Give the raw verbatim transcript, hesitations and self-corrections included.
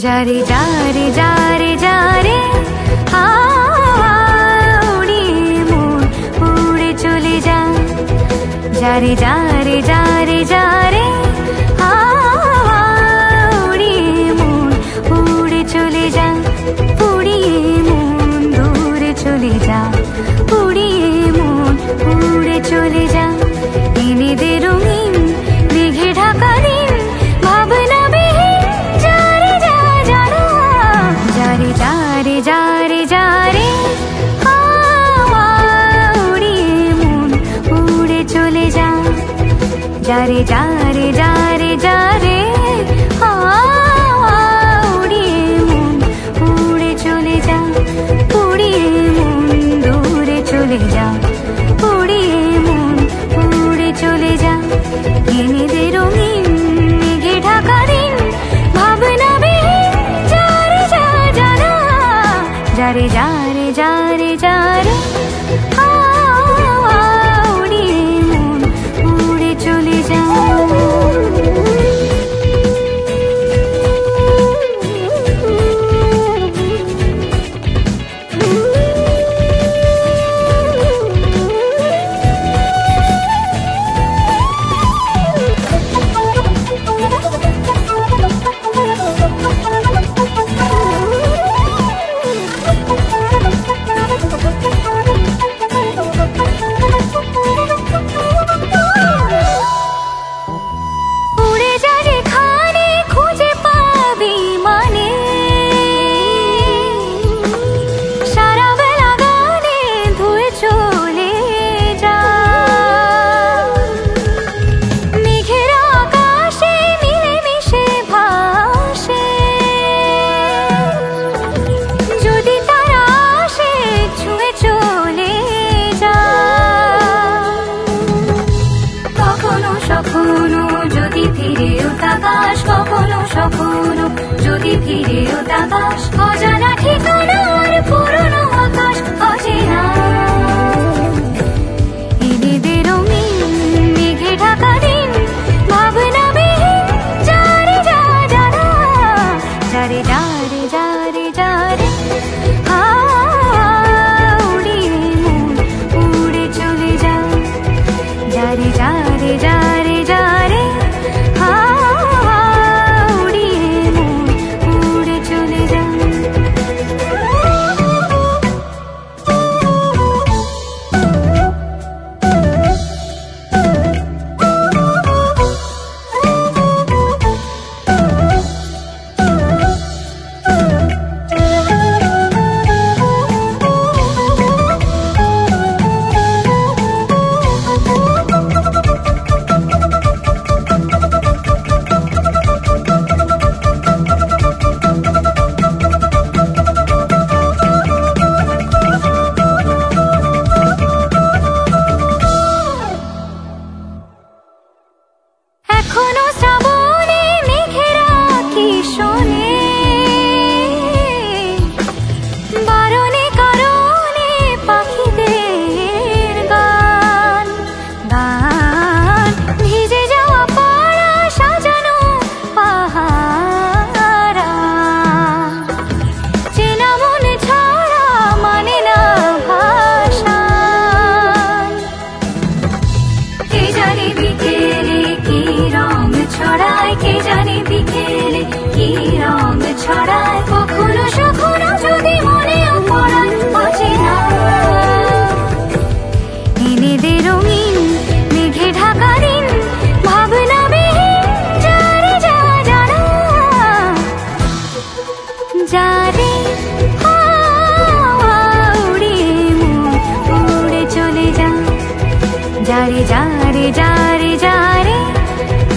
যারে যারে যারে যারে হাওয়া উড়িয়ে মন উড়ে চলে যা, যারে যারে যারে যারে হাওয়া উড়িয়ে মন উড়ে চলে যা, উড়িয়ে মন দূরে চলে যা, উড়িয়ে মন উড়ে চলে যা। এনে দে রঙিন মেঘে ঢাকা দিন, ভাবনা বিহীন যারে যা জানা, যারে যারে যারে যারে হাওয়া উড়িয়ে মন উড়ে চলে যা, যারে যারে যারে যারে হাওয়া উড়িয়ে মন উড়ে চলে যা, উড়িয়ে মন দূরে চলে যা, উড়িয়ে মন উড়ে চলে যা। এনে দে রঙিন মেঘে ঢাকা দিন, ভাবনা বিহীন যারে যা জানা, যারে যারে যারে যারে হাওয়া উড়িয়ে মন উড়ে চলে যা। কখনো স্বপ্ন যদি ফিরেও তাকাস, অজানা ঠিকানার পুরনো আকাশ অচেনা। এনে দে রঙিন মেঘে ঢাকা দিন, ভাবনা বিহীন যারে যা জানা, যারে যারে যারে যারে হাওয়া উড়িয়ে মন উড়ে চলে যা, যারে যারে যারে যারে হাওয়া উড়িয়ে মন উড়ে চলে যা। এখনো শ্রাবণে মেঘেরা কি শোনে, বারণে কারণে পাখিদের গান, গান ভিজে যাওয়া পাড়া সাজানো পাহারা, চেনা মন ছাড়া মানে না ভাষা। কে জানে বিকেলে কি রং ছড়ায়, কে জানে বিকেলে কি রং ছড়ায়, কখনো সখনো যদি মনেও পড়ায় অচেনা। এনে দে রঙিন মেঘে ঢাকা দিন, ভাবনা বিহীন যারে যা জানা, যারে হাওয়া উড়িয়ে মন উড়ে চলে যা, যারে যারে যারে যারে